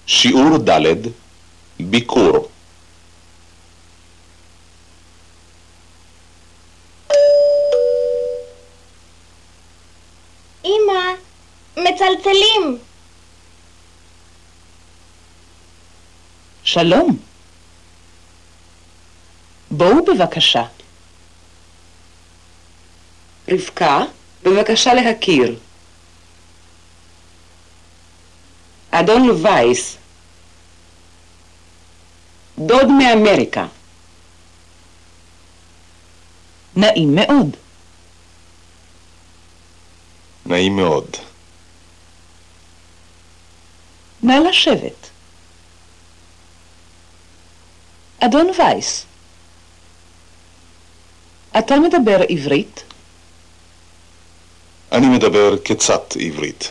שיעור ד' ביקור. אמא, מצלצלים. שלום. בואו בבקשה. רבקה, בבקשה להכיר. אדון וייס, דוד מאמריקה. נעים מאוד. נעים מאוד. נא לשבת. אדון וייס, אתה מדבר עברית? אני מדבר קצת עברית.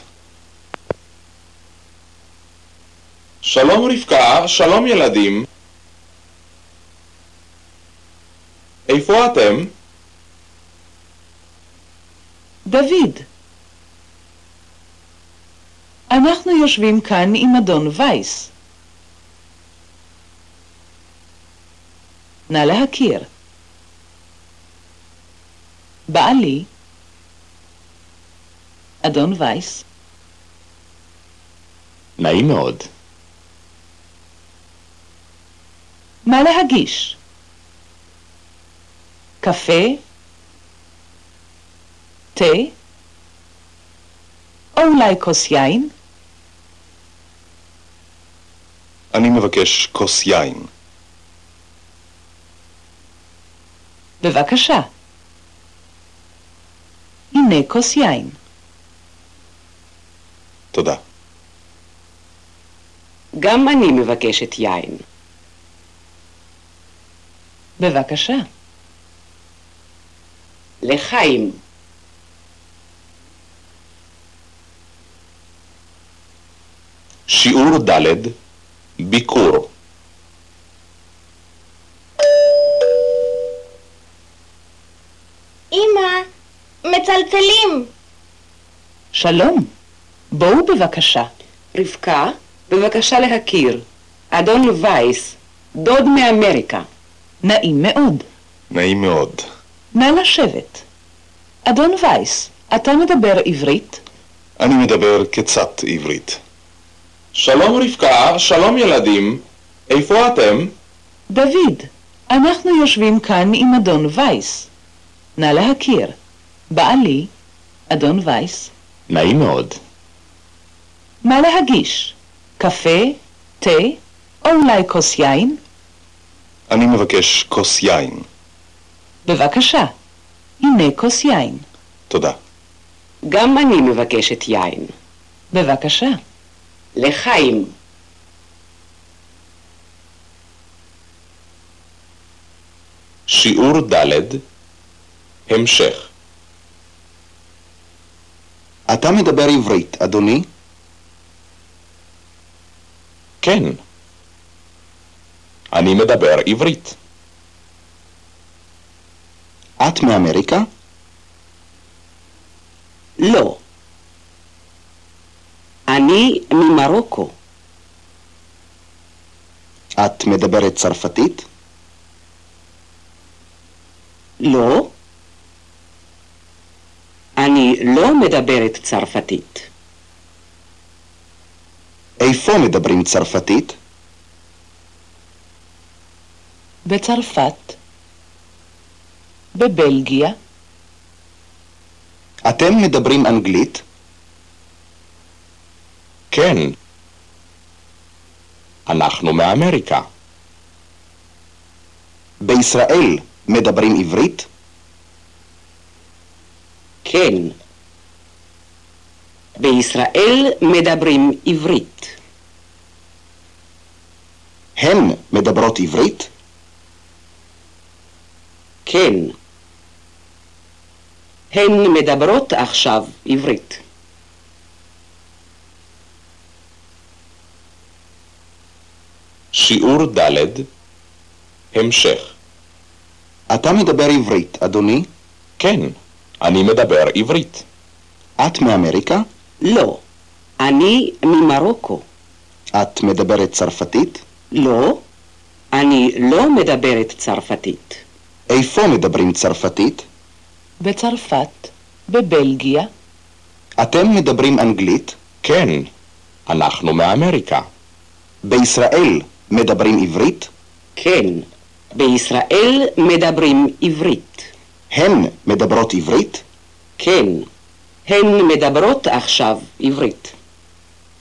שלום רבקה, שלום ילדים. איפה אתם? דוד. אנחנו יושבים כאן עם אדון וייס. נא להכיר. בעלי, אדון וייס. נעים מאוד. מה להגיש? קפה? תה? או אולי כוס יין? אני מבקש כוס יין. בבקשה. הנה כוס יין. תודה. גם אני מבקשת יין. בבקשה. לחיים. שיעור ד' ביקור. אמא, מצלצלים. שלום. בואו בבקשה. רבקה, בבקשה להכיר. אדון וייס, דוד מאמריקה. נעים מאוד. נעים מאוד. נא לשבת. אדון וייס, אתה מדבר עברית? אני מדבר קצת עברית. שלום רבקה, שלום ילדים. איפה אתם? דוד, אנחנו יושבים כאן עם אדון וייס. נא להכיר. בעלי, אדון וייס. נעים מאוד. מה להגיש? קפה? תה? או אולי כוס יין? אני מבקש כוס יין. בבקשה. הנה כוס יין. תודה. גם אני מבקשת יין. בבקשה. לחיים. שיעור ד' המשך. אתה מדבר עברית, אדוני? כן. אני מדבר עברית. את מאמריקה? לא. אני ממרוקו. את מדברת צרפתית? לא. אני לא מדברת צרפתית. איפה מדברים צרפתית? בצרפת. בבלגיה. אתם מדברים אנגלית? כן. אנחנו מאמריקה. בישראל מדברים עברית? כן. בישראל מדברים עברית. הן מדברות עברית? כן. הן מדברות עכשיו עברית. שיעור ד' המשך. אתה מדבר עברית, אדוני? כן, אני מדבר עברית. את מאמריקה? לא, אני ממרוקו. את מדברת צרפתית? לא, אני לא מדברת צרפתית. איפה מדברים צרפתית? בצרפת, בבלגיה, אתם מדברים אנגלית? כן, אנחנו מאמריקה. בישראל מדברים עברית? כן, בישראל מדברים עברית. הן מדברות עברית? כן, הן מדברות עכשיו עברית.